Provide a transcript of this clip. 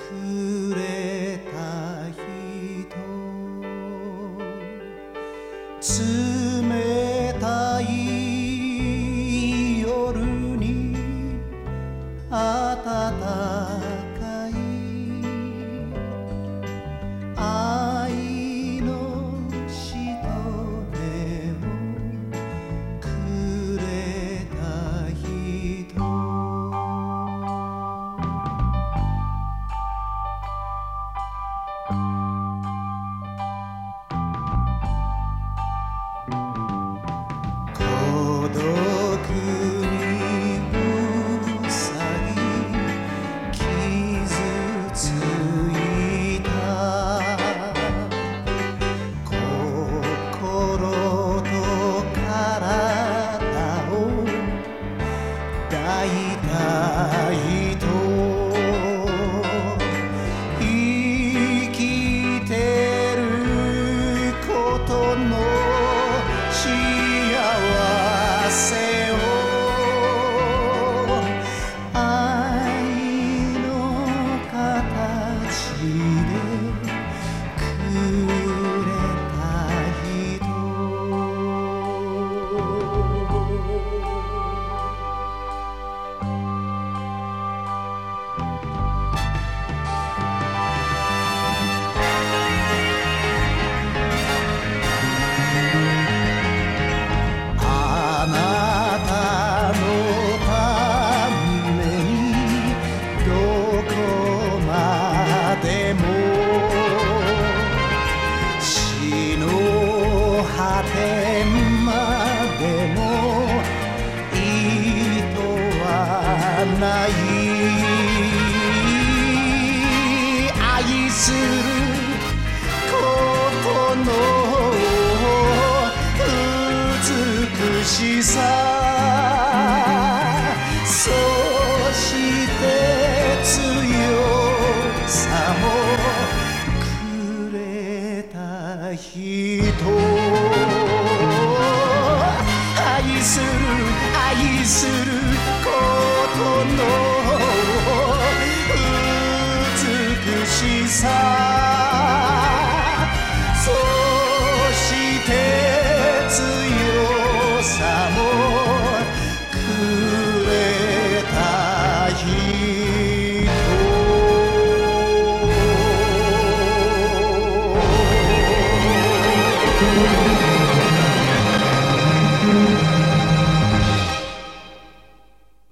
くれた人、冷たい夜に暖かい愛のしとねをくれた人、孤独にうさぎ傷ついた心と体を抱いた人、生きてることの幸せを愛の形でくれた人、あなたのためにどこまでも死の果てまでも意図はない、愛することの美しさ、そして強さもくれた人、愛することの美しさ